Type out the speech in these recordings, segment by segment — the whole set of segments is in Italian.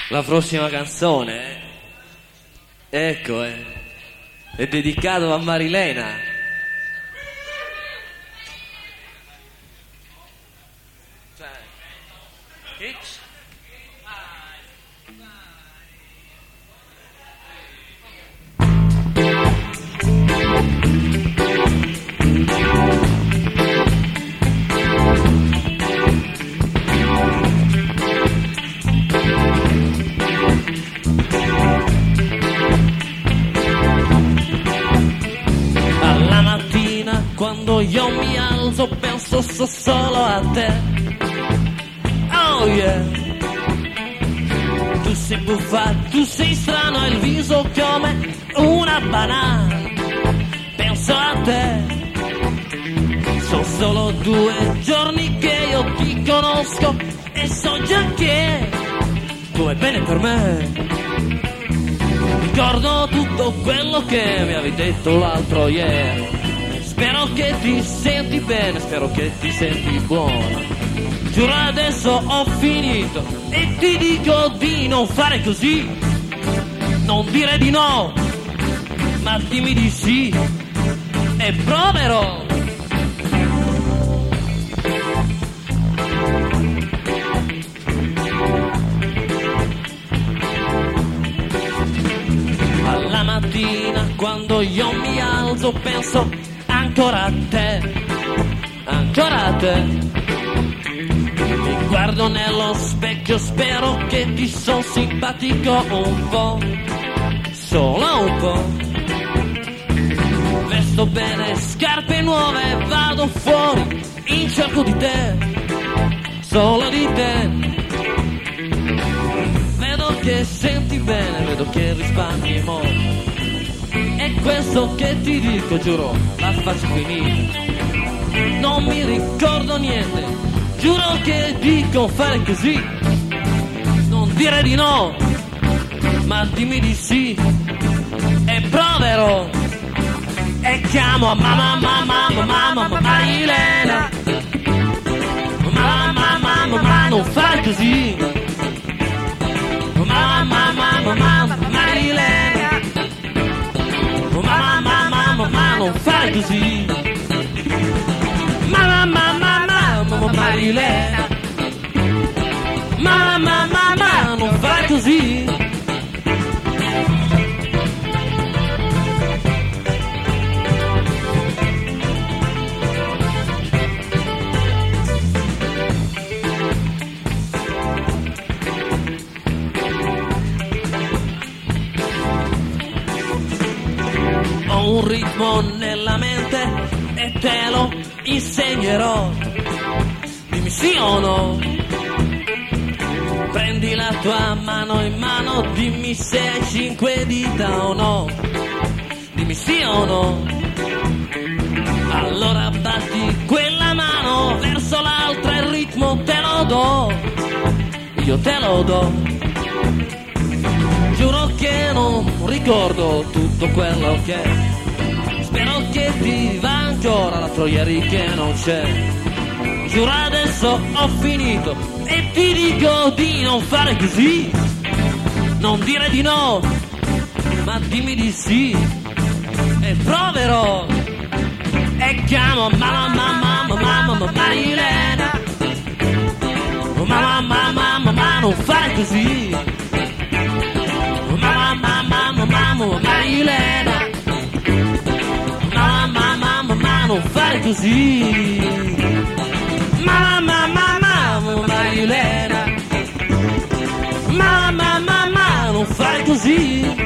La prossima canzone, ecco, è dedicato a Marilena. Alla mattina quando io mi alzo penso solo a te. Oh yeah. Tu sei buffa, tu sei strano, il viso come una banana. Penso a te. Sono solo 2 giorni che io ti conosco e so già che tu è bene per me. Ricordo tutto quello che mi avevi detto l'altro ieri. Spero che ti senti bene, spero che ti senti buona. Giuro adesso ho finito e ti dico di non fare così. Non dire di no, ma dimmi di sì e proverò. Alla mattina quando io mi alzo penso ancora a te, ancora a te. Mi guardo nello specchio, spero che ti son simpatico un po', solo un po'. Vesto bene, scarpe nuove, vado fuori in cerco di te, solo di te. Vedo che senti bene, vedo che risparmi molto. È questo che ti dico, giuro, la faccio finita. Non mi ricordo niente, giuro che dico fare così. Non dire di no, ma dimmi di sì e proverò. E chiamo a mamma Marilena. Mamma, non fai così. Mamma Marilena. Mamma, non fai così. Mamma Marilena. Mamma, non fai così. Ho un ritmo nella mente e te lo insegnerò. Dimmi sì o no. Prendi la tua mano in mano, dimmi se hai 5 dita o no. Dimmi sì o no. Allora batti quella mano verso l'altra, il ritmo te lo do. Io te lo do. Giuro che non ricordo tutto quello che è. Spero che ti va ancora l'altro ieri che non c'è. Giuro adesso ho finito e ti dico di non fare così. Non dire di no, ma dimmi di sì e proverò. E chiamo mamma Marilena. Mamma, non fare così. Mamma Marilena. Mamma, non fare così. Mamma Marilena. Mamma, non fare così.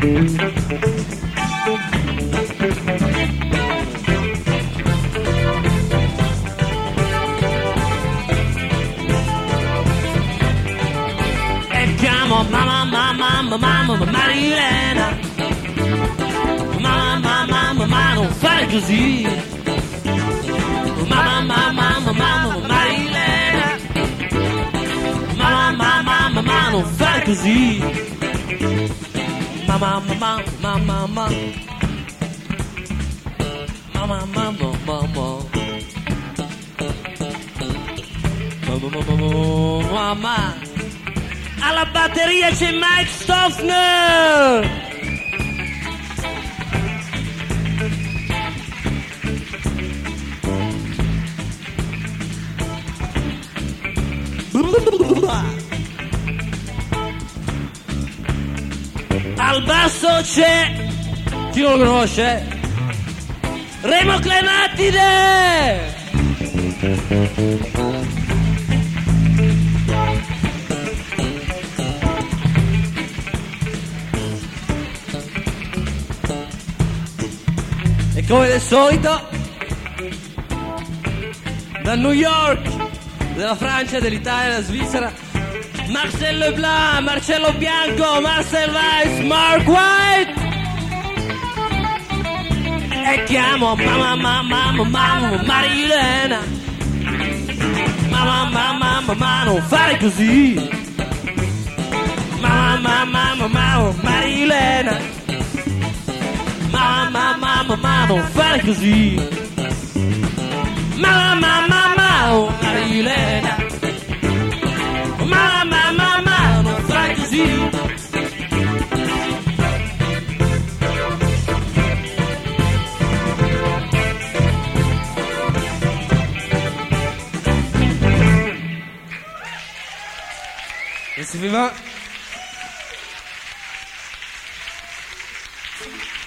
E chiamo mamma Marilena. Mamma, non fare così. Mamma Marilena. Mamma, non fare così. Mamma. Mamma. Alla batteria c'è Mike Stoffner. Al basso c'è, chi non lo conosce? Remo Clematide. E come del solito, da New York, della Francia, dell'Italia, della Svizzera, Marcel Leblanc, Marcello Bianco, Marcel Weiss, Mark White. E chiamo mamma Marilena. Mamma, non fare così. Mamma Marilena. Mamma, non fare così. Mamma Marilena. Mamma, non fai così. E si va.